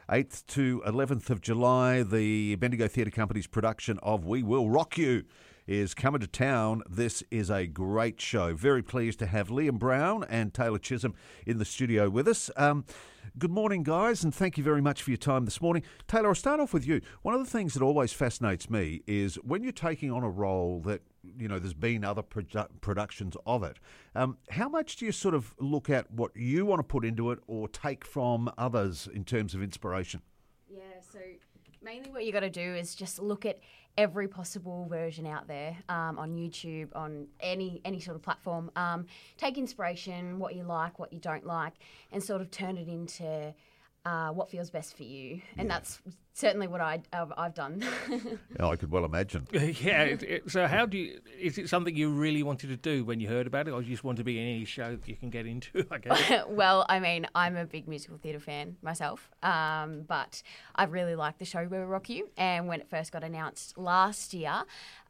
8th to 11th of July, the Bendigo Theatre Company's production of We Will Rock You is coming to town. This is a great show. Very pleased to have Liam Brown and Taylor Chisholm in the studio with us. Good morning, guys, and thank you very much for your time this morning. Taylor, I'll start off with you. One of the things that always fascinates me is when you're taking on a role that, you know, there's been other productions of it. How much do you sort of look at what you want to put into it or take from others in terms of inspiration? Yeah, so mainly what you got to do is just look at every possible version out there on YouTube, on any sort of platform. Take inspiration, what you like, what you don't like, and sort of turn it into what feels best for you. And that's certainly what I've done. Oh, I could well imagine. So how do you, is it something you really wanted to do when you heard about it, or you just want to be in any show that you can get into, I guess? Well, I mean, I'm a big musical theatre fan myself, but I really like the show We Will Rock You. And when it first got announced last year,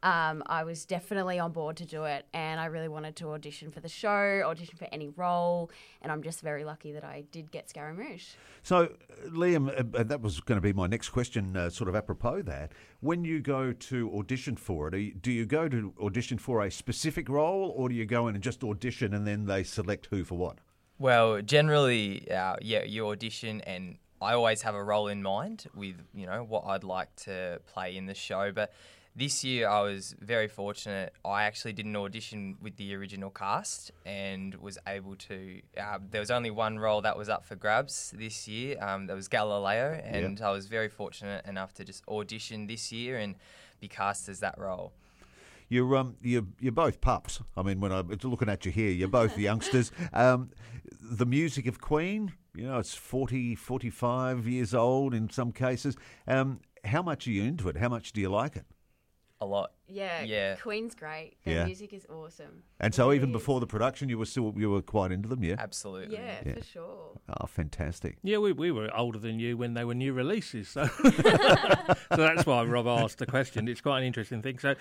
I was definitely on board to do it, and I really wanted to audition for the show, audition for any role, and I'm just very lucky that I did get Scaramouche. So, Liam, that was going to be my next question, sort of apropos that. When you go to audition for it, do you go to audition for a specific role, or do you go in and just audition and then they select who for what? Well, generally, you audition, and I always have a role in mind with, you know, what I'd like to play in the show. But this year I was very fortunate. I actually did an audition with the original cast and was able to... there was only one role that was up for grabs this year. That was Galileo, and I was very fortunate enough to just audition this year and be cast as that role. You're both pups. I mean, when I'm looking at you here, you're both youngsters. The music of Queen, you know, it's 40, 45 years old in some cases. How much are you into it? How much do you like it? A lot. Yeah. Queen's great. Their music is awesome. And so even before the production, you were quite into them, yeah? Absolutely. Yeah, for sure. Oh, fantastic. Yeah, we were older than you when they were new releases, so so that's why Rob asked the question. It's quite an interesting thing. So,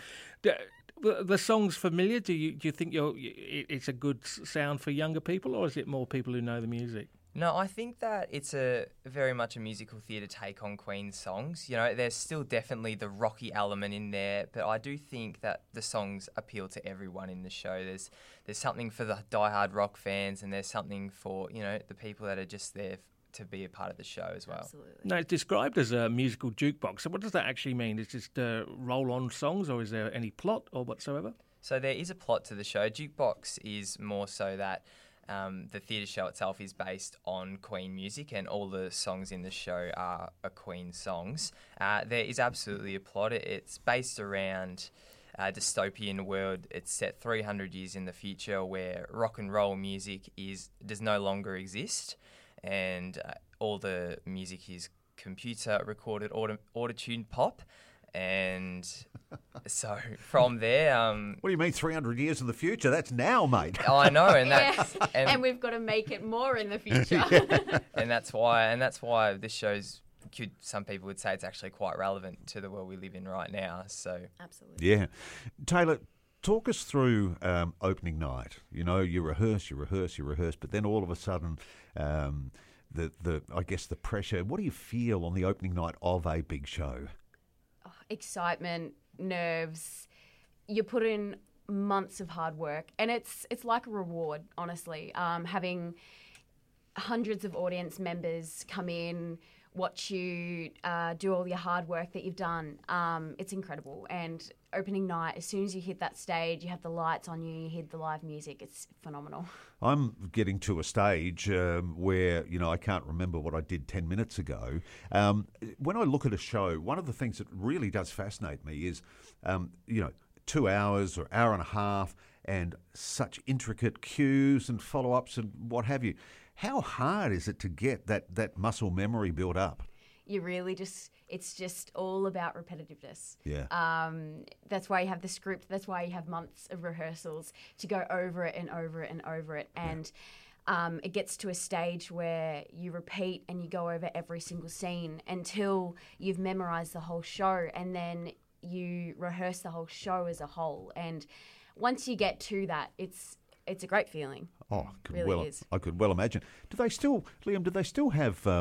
the song's familiar. Do you think it's a good sound for younger people, or is it more people who know the music? No, I think that it's very much a musical theatre take on Queen's songs. You know, there's still definitely the rocky element in there, but I do think that the songs appeal to everyone in the show. There's something for the diehard rock fans, and there's something for, you know, the people that are just there to be a part of the show as well. Absolutely. Now, it's described as a musical jukebox. So what does that actually mean? Is it just roll-on songs, or is there any plot or whatsoever? So there is a plot to the show. Jukebox is more so that the theatre show itself is based on Queen music, and all the songs in the show are Queen songs. There is absolutely a plot. It's based around a dystopian world. It's set 300 years in the future where rock and roll music does no longer exist, and all the music is computer recorded auto-tuned pop. And so from there... what do you mean 300 years in the future? That's now, mate. I know, and that's... And we've got to make it more in the future. And that's why this show's... some people would say it's actually quite relevant to the world we live in right now. So Absolutely. Yeah. Taylor, talk us through opening night. You know, you rehearse, but then all of a sudden... I guess the pressure. What do you feel on the opening night of a big show? Excitement, nerves. You put in months of hard work, and it's like a reward, honestly. Having hundreds of audience members come in, watch you do all your hard work that you've done. It's incredible. And opening night, as soon as you hit that stage, you have the lights on you, you hear the live music. It's phenomenal. I'm getting to a stage where, you know, I can't remember what I did 10 minutes ago. When I look at a show, one of the things that really does fascinate me is, 2 hours or hour and a half and such intricate cues and follow-ups and what have you. How hard is it to get that muscle memory built up? You really it's just all about repetitiveness. Yeah. That's why you have the script. That's why you have months of rehearsals to go over it and over it and over it. And it gets to a stage where you repeat and you go over every single scene until you've memorized the whole show, and then you rehearse the whole show as a whole. And once you get to that, it's a great feeling. Oh, really is. I could well imagine. Do they still, Liam? Do they still have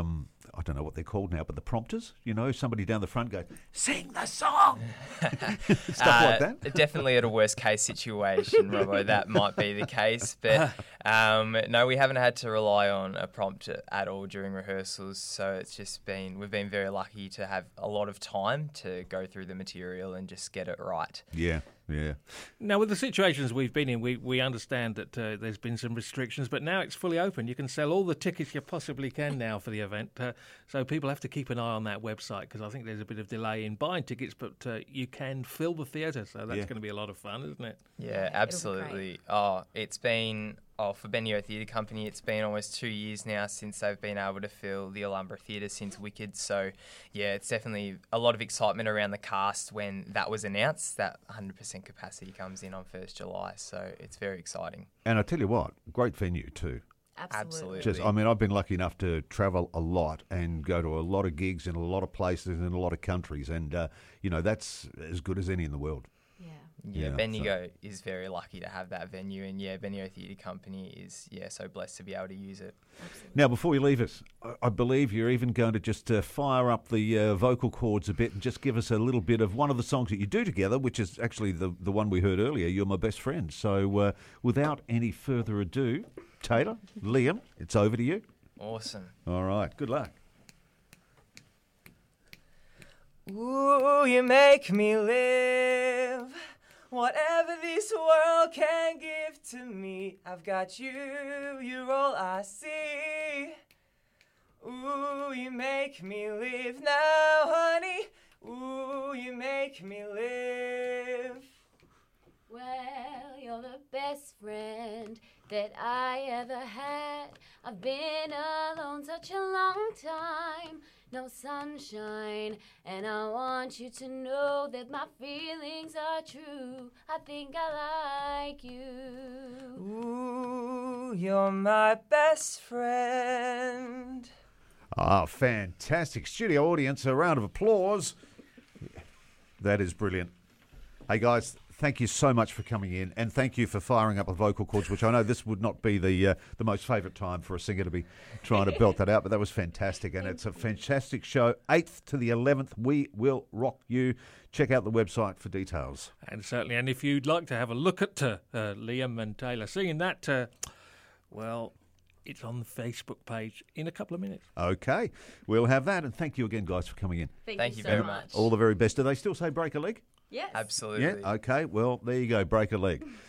I don't know what they're called now, but the prompters, somebody down the front go, sing the song. Stuff like that. Definitely at a worst case situation, Robbo, that might be the case. But no, we haven't had to rely on a prompter at all during rehearsals. So it's just we've been very lucky to have a lot of time to go through the material and just get it right. Yeah. Now, with the situations we've been in, we understand that there's been some restrictions, but now it's fully open. You can sell all the tickets you possibly can now for the event. So people have to keep an eye on that website, because I think there's a bit of delay in buying tickets, but you can fill the theatre. So that's going to be a lot of fun, isn't it? Yeah, absolutely. It's been... for Bendigo Theatre Company, it's been almost 2 years now since they've been able to fill the Alhambra Theatre since Wicked. So, yeah, it's definitely a lot of excitement around the cast when that was announced, that 100% capacity comes in on 1st July. So it's very exciting. And I tell you what, great venue too. Absolutely. I've been lucky enough to travel a lot and go to a lot of gigs in a lot of places in a lot of countries. And, that's as good as any in the world. Yeah, Bendigo is very lucky to have that venue, and Bendigo Theatre Company is so blessed to be able to use it. Absolutely. Now, before you leave us, I believe you're even going to just fire up the vocal cords a bit and just give us a little bit of one of the songs that you do together, which is actually the one we heard earlier, You're My Best Friend. So without any further ado, Taylor, Liam, it's over to you. Awesome. All right, good luck. Ooh, you make me live. Whatever this world can give to me, I've got you, you're all I see. Ooh, you make me live now, honey. Ooh, you make me live. Well, you're the best friend that I ever had. I've been alone such a long time. No sunshine, and I want you to know that my feelings are true. I think I like you. Ooh, you're my best friend. Ah, fantastic. Studio audience, a round of applause. That is brilliant. Hey, guys, thank you so much for coming in, and thank you for firing up the vocal cords, which I know this would not be the most favourite time for a singer to be trying to belt that out, but that was fantastic, and it's a fantastic show. 8th to the 11th, We Will Rock You. Check out the website for details. And certainly, and if you'd like to have a look at Liam and Taylor singing that, it's on the Facebook page in a couple of minutes. Okay, we'll have that, and thank you again, guys, for coming in. Thank you very much. All the very best. Do they still say break a leg? Yes. Absolutely. Yeah, okay, well, there you go, break a leg.